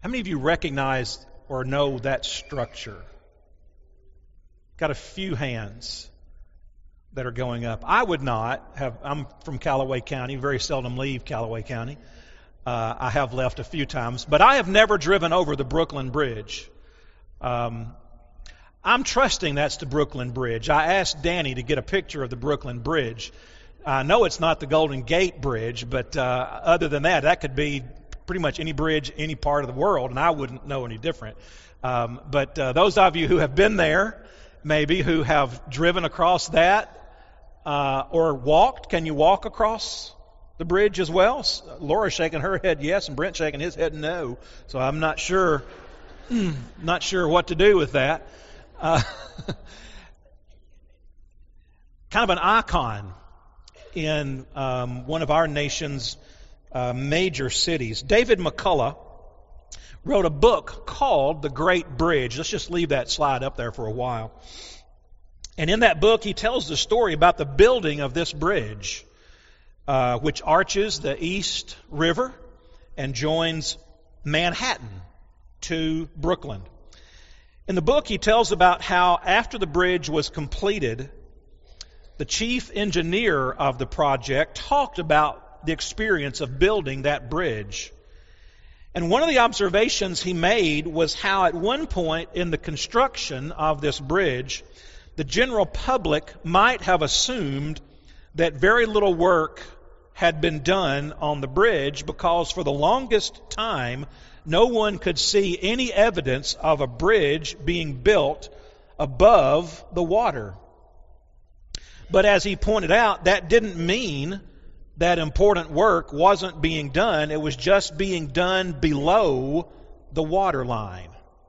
How many of you recognize or know that structure? Got a few hands that are going up. I would not have. I'm from Callaway County, very seldom leave Callaway County. I have left a few times, but I have never driven over the Brooklyn Bridge. I'm trusting that's the Brooklyn Bridge. I asked Danny to get a picture of the Brooklyn Bridge. I know it's not the Golden Gate Bridge, but other than that, that could be pretty much any bridge, any part of the world, and I wouldn't know any different. But those of you who have been there, maybe, who have driven across that or walked, can you walk across the bridge as well? Laura's shaking her head yes, and Brent's shaking his head no. So I'm not sure what to do with that. Kind of an icon in one of our nation's major cities. David McCullough wrote a book called The Great Bridge. Let's just leave that slide up there for a while. And in that book, he tells the story about the building of this bridge, which arches the East River and joins Manhattan to Brooklyn. In the book, he tells about how after the bridge was completed, the chief engineer of the project talked about the experience of building that bridge. And one of the observations he made was how at one point in the construction of this bridge, the general public might have assumed that very little work had been done on the bridge because for the longest time, no one could see any evidence of a bridge being built above the water. But as he pointed out, that didn't mean that important work wasn't being done. It was just being done below the water line.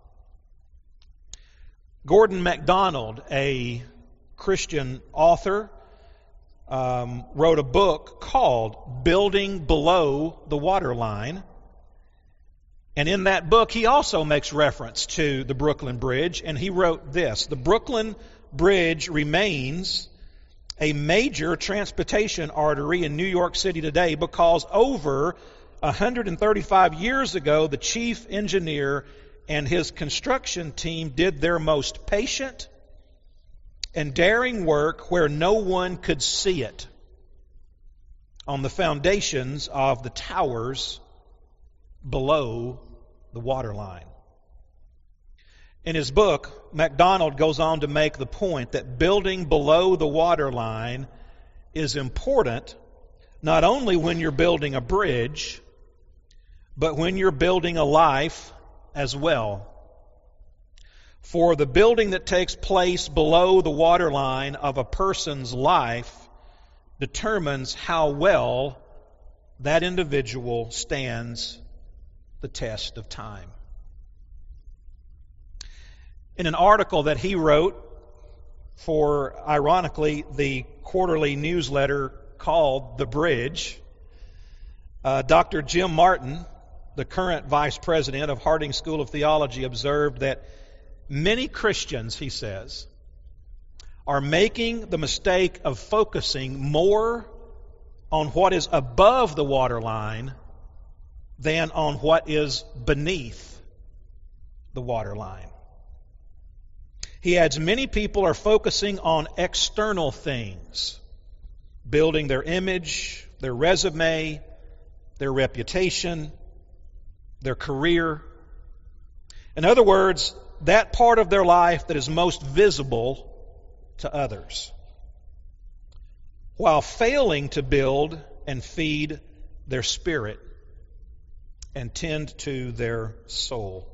Gordon MacDonald, a Christian author, wrote a book called Building Below the Waterline. And in that book, he also makes reference to the Brooklyn Bridge, and he wrote this: "The Brooklyn Bridge remains a major transportation artery in New York City today because over 135 years ago, the chief engineer and his construction team did their most patient and daring work where no one could see it on the foundations of the towers below the waterline." In his book, MacDonald goes on to make the point that building below the waterline is important not only when you're building a bridge, but when you're building a life as well. For the building that takes place below the waterline of a person's life determines how well that individual stands the test of time. In an article that he wrote for, ironically, the quarterly newsletter called The Bridge, Dr. Jim Martin, the current vice president of Harding School of Theology, observed that many Christians, he says, are making the mistake of focusing more on what is above the waterline than on what is beneath the waterline. He adds, many people are focusing on external things, building their image, their resume, their reputation, their career. In other words, that part of their life that is most visible to others, while failing to build and feed their spirit and tend to their soul.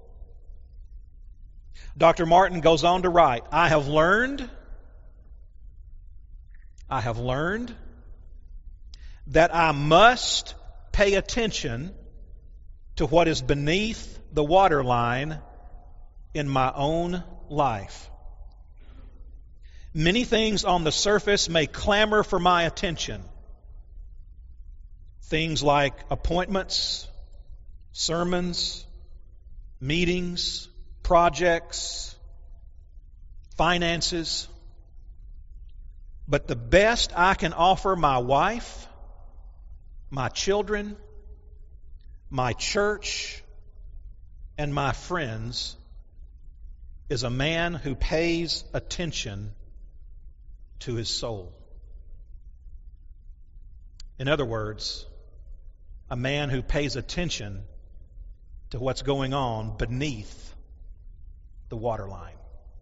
Dr. Martin goes on to write, I have learned that I must pay attention to what is beneath the waterline in my own life. Many things on the surface may clamor for my attention. Things like appointments, sermons, meetings, projects, finances. But the best I can offer my wife, my children, my church, and my friends is a man who pays attention to his soul. In other words, a man who pays attention to what's going on beneath the waterline.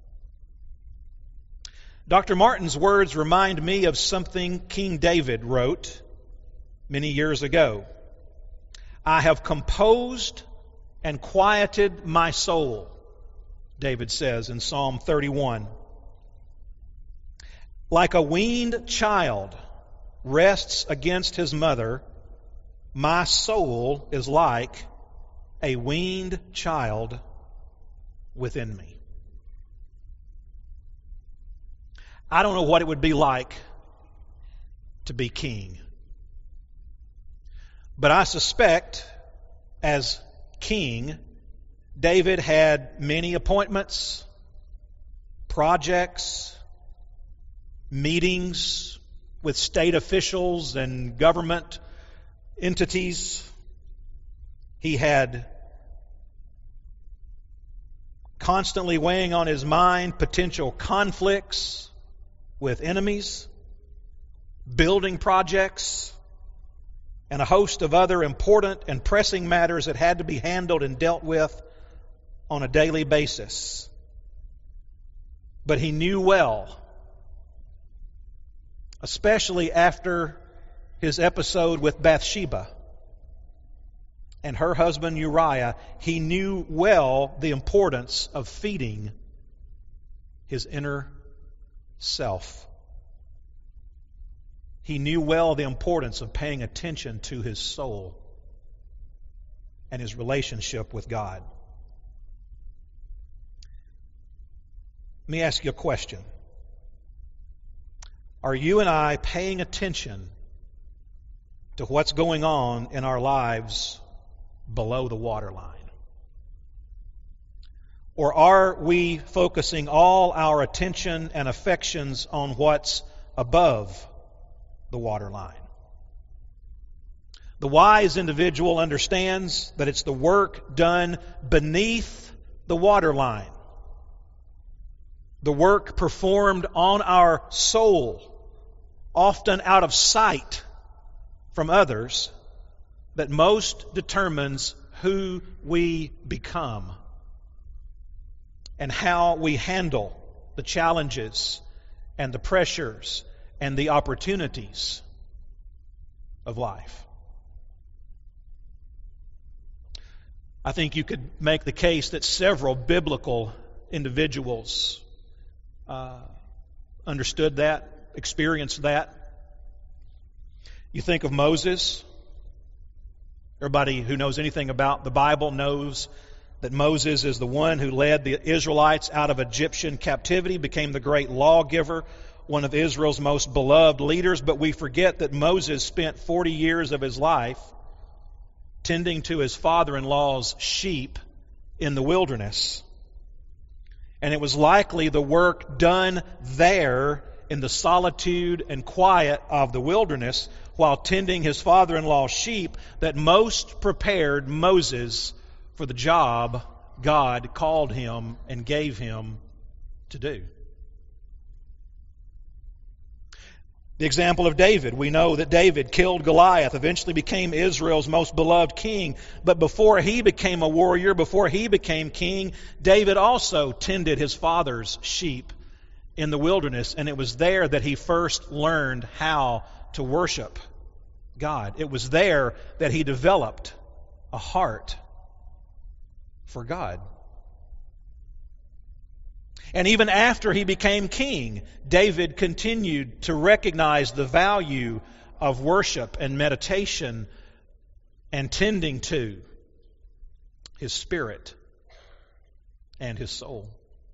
Dr. Martin's words remind me of something King David wrote many years ago. I have composed and quieted my soul, David says in Psalm 31. Like a weaned child rests against his mother, my soul is like a weaned child within me. I don't know what it would be like to be king. But I suspect, as king, David had many appointments, projects, meetings with state officials and government entities. He had constantly weighing on his mind potential conflicts with enemies, building projects, and a host of other important and pressing matters that had to be handled and dealt with on a daily basis. But he knew well, especially after his episode with Bathsheba and her husband Uriah, he knew well the importance of feeding his inner self. He knew well the importance of paying attention to his soul and his relationship with God. Let me ask you a question. Are you and I paying attention to what's going on in our lives below the waterline? Or are we focusing all our attention and affections on what's above the waterline? The wise individual understands that it's the work done beneath the waterline, the work performed on our soul, often out of sight from others, that most determines who we become and how we handle the challenges and the pressures and the opportunities of life. I think you could make the case that several biblical individuals understood that, experienced that. You think of Moses. Everybody who knows anything about the Bible knows that Moses is the one who led the Israelites out of Egyptian captivity, became the great lawgiver, one of Israel's most beloved leaders. But we forget that Moses spent 40 years of his life tending to his father-in-law's sheep in the wilderness. And it was likely the work done there in the solitude and quiet of the wilderness while tending his father-in-law's sheep that most prepared Moses for the job God called him and gave him to do. The example of David. We know that David killed Goliath, eventually became Israel's most beloved king. But before he became a warrior, before he became king, David also tended his father's sheep in the wilderness. And it was there that he first learned how to worship God. It was there that he developed a heart for God. And even after he became king, David continued to recognize the value of worship and meditation and tending to his spirit and his soul.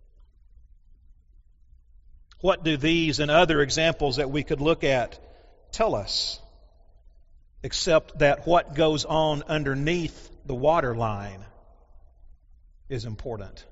What do these and other examples that we could look at tell us? Except that what goes on underneath the waterline is important.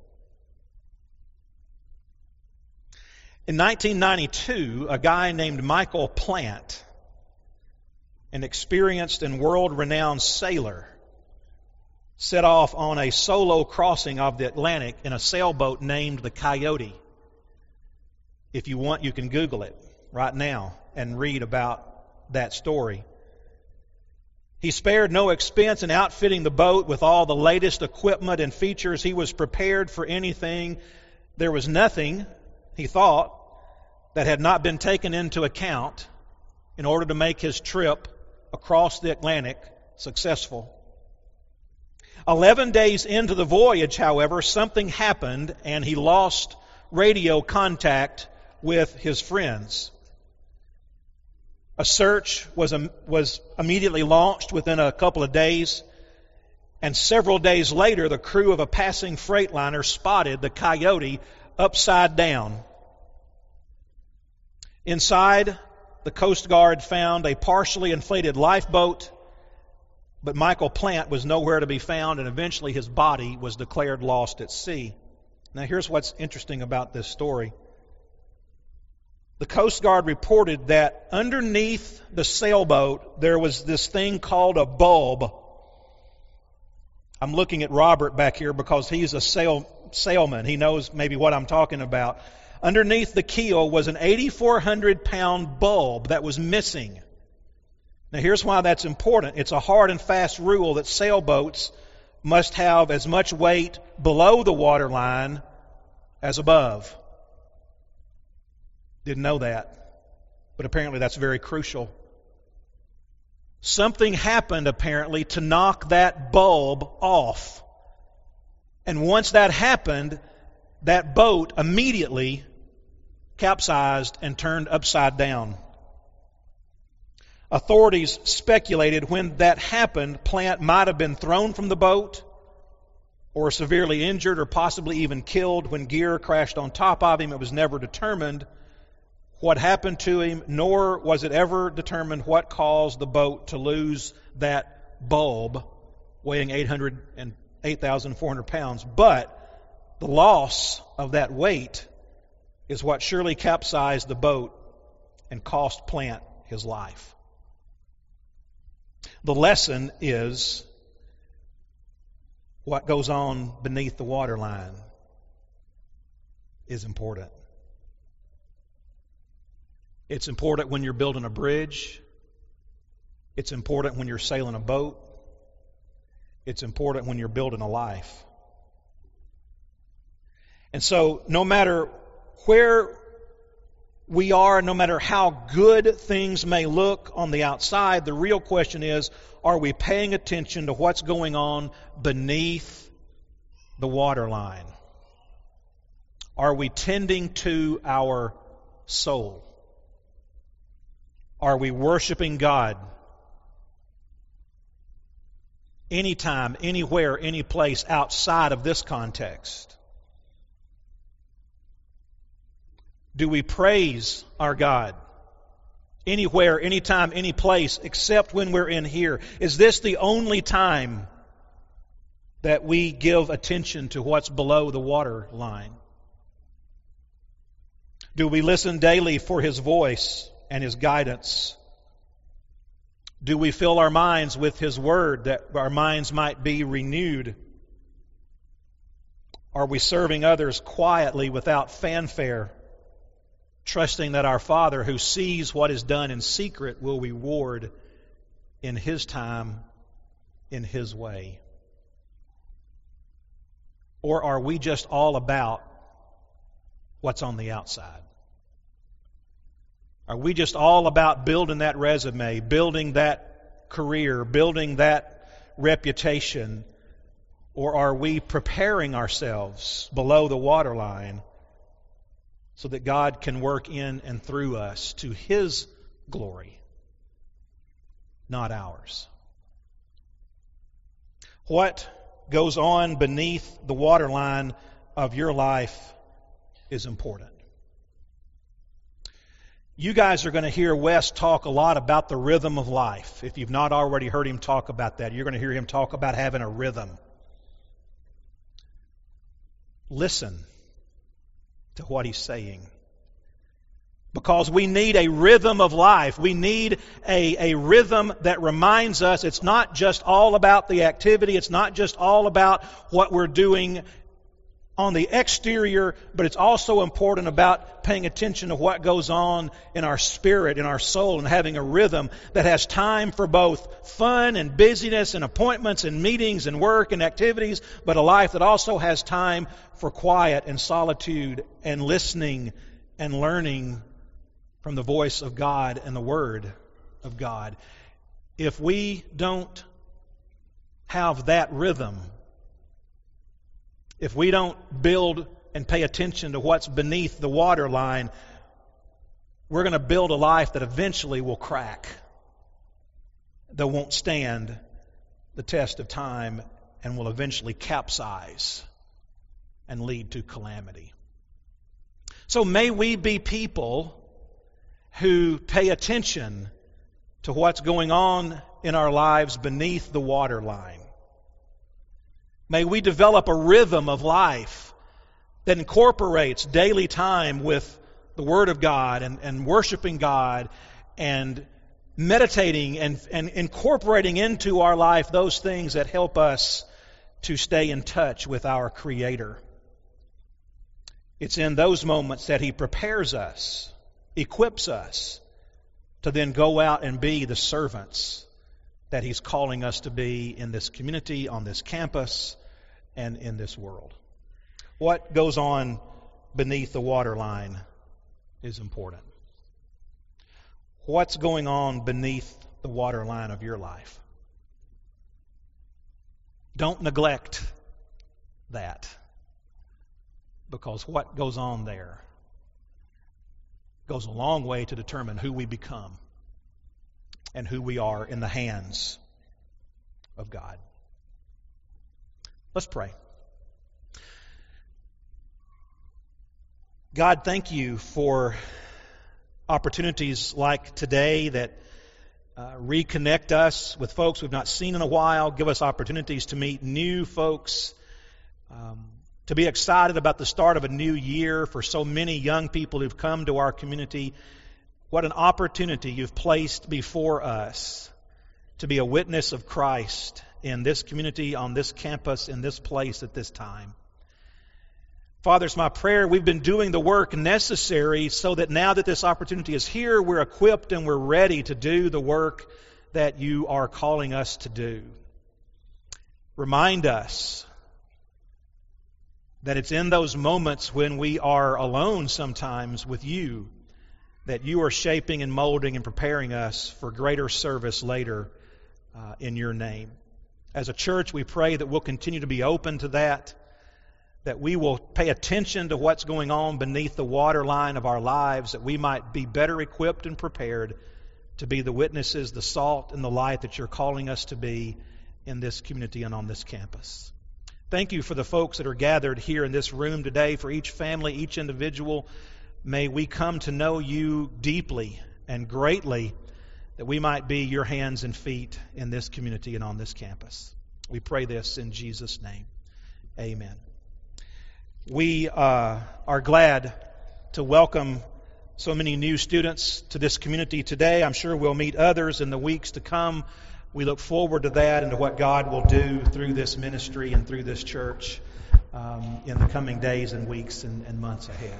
In 1992, a guy named Michael Plant, an experienced and world-renowned sailor, set off on a solo crossing of the Atlantic in a sailboat named the Coyote. If you want, you can Google it right now and read about that story. He spared no expense in outfitting the boat with all the latest equipment and features. He was prepared for anything. There was nothing, he thought, that had not been taken into account in order to make his trip across the Atlantic successful. 11 days into the voyage, however, something happened and he lost radio contact with his friends. A search was immediately launched within a couple of days, and several days later the crew of a passing freightliner spotted the Coyote upside down. Inside, the Coast Guard found a partially inflated lifeboat, but Michael Plant was nowhere to be found, and eventually his body was declared lost at sea. Now here's what's interesting about this story. The Coast Guard reported that underneath the sailboat there was this thing called a bulb. I'm looking at Robert back here because he's a sailman. He knows maybe what I'm talking about. Underneath the keel was an 8,400-pound bulb that was missing. Now here's why that's important. It's a hard and fast rule that sailboats must have as much weight below the waterline as above. Didn't know that, but apparently that's very crucial. Something happened apparently to knock that bulb off. And once that happened, that boat immediately capsized and turned upside down. Authorities speculated when that happened, Plant might have been thrown from the boat or severely injured or possibly even killed when gear crashed on top of him. It was never determined what happened to him, nor was it ever determined what caused the boat to lose that bulb weighing 8,400 pounds. But the loss of that weight is what surely capsized the boat and cost Plant his life. The lesson is what goes on beneath the waterline is important. It's important when you're building a bridge. It's important when you're sailing a boat. It's important when you're building a life. And so no matter where we are, no matter how good things may look on the outside, the real question is, are we paying attention to what's going on beneath the waterline? Are we tending to our soul? Are we worshiping God? Anytime, anywhere, any place outside of this context? Do we praise our God? Anywhere, anytime, any place, except when we're in here? Is this the only time that we give attention to what's below the water line? Do we listen daily for His voice and His guidance? Do we fill our minds with His Word that our minds might be renewed? Are we serving others quietly without fanfare, trusting that our Father who sees what is done in secret will reward in His time, in His way? Or are we just all about what's on the outside? Are we just all about building that resume, building that career, building that reputation? Or are we preparing ourselves below the waterline so that God can work in and through us to His glory, not ours? What goes on beneath the waterline of your life is important. You guys are going to hear Wes talk a lot about the rhythm of life. If you've not already heard him talk about that, you're going to hear him talk about having a rhythm. Listen to what he's saying. Because we need a rhythm of life. We need a rhythm that reminds us it's not just all about the activity. It's not just all about what we're doing on the exterior, but it's also important about paying attention to what goes on in our spirit, in our soul, and having a rhythm that has time for both fun and busyness and appointments and meetings and work and activities, but a life that also has time for quiet and solitude and listening and learning from the voice of God and the Word of God. If we don't have that rhythm, if we don't build and pay attention to what's beneath the waterline, we're going to build a life that eventually will crack, that won't stand the test of time, and will eventually capsize and lead to calamity. So may we be people who pay attention to what's going on in our lives beneath the waterline. May we develop a rhythm of life that incorporates daily time with the Word of God and worshiping God and meditating and incorporating into our life those things that help us to stay in touch with our Creator. It's in those moments that He prepares us, equips us to then go out and be the servants that He's calling us to be in this community, on this campus, and in this world. What goes on beneath the waterline is important. What's going on beneath the waterline of your life? Don't neglect that, because what goes on there goes a long way to determine who we become and who we are in the hands of God. Let's pray. God, thank you for opportunities like today that reconnect us with folks we've not seen in a while, give us opportunities to meet new folks, to be excited about the start of a new year for so many young people who've come to our community. What an opportunity you've placed before us to be a witness of Christ in this community, on this campus, in this place at this time. Father, it's my prayer we've been doing the work necessary so that now that this opportunity is here, we're equipped and we're ready to do the work that you are calling us to do. Remind us that it's in those moments when we are alone sometimes with you that you are shaping and molding and preparing us for greater service later in your name. As a church, we pray that we'll continue to be open to that we will pay attention to what's going on beneath the waterline of our lives, that we might be better equipped and prepared to be the witnesses, the salt and the light that you're calling us to be in this community and on this campus. Thank you for the folks that are gathered here in this room today, for each family, each individual. May we come to know you deeply and greatly, that we might be your hands and feet in this community and on this campus. We pray this in Jesus' name. Amen. We are glad to welcome so many new students to this community today. I'm sure we'll meet others in the weeks to come. We look forward to that and to what God will do through this ministry and through this church in the coming days and weeks and months ahead.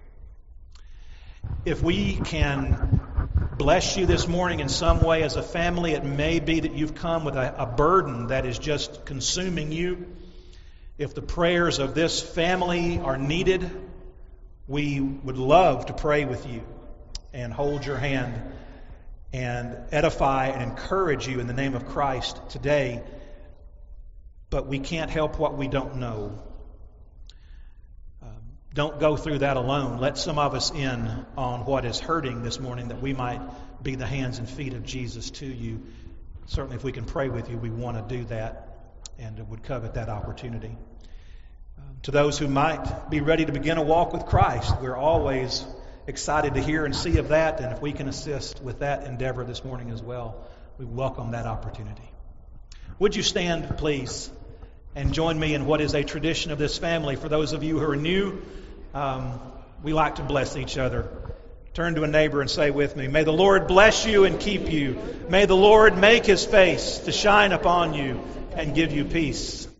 If we can bless you this morning in some way as a family, it may be that you've come with a burden that is just consuming you. If the prayers of this family are needed, we would love to pray with you and hold your hand and edify and encourage you in the name of Christ today. But we can't help what we don't know. Don't go through that alone. Let some of us in on what is hurting this morning, that we might be the hands and feet of Jesus to you. Certainly if we can pray with you, we want to do that and would covet that opportunity. To those who might be ready to begin a walk with Christ, we're always excited to hear and see of that, and if we can assist with that endeavor this morning as well, we welcome that opportunity. Would you stand, please, and join me in what is a tradition of this family? For those of you who are new, we like to bless each other Turn to a neighbor and say with me, may the Lord bless you and keep you. May the Lord make his face to shine upon you and give you peace.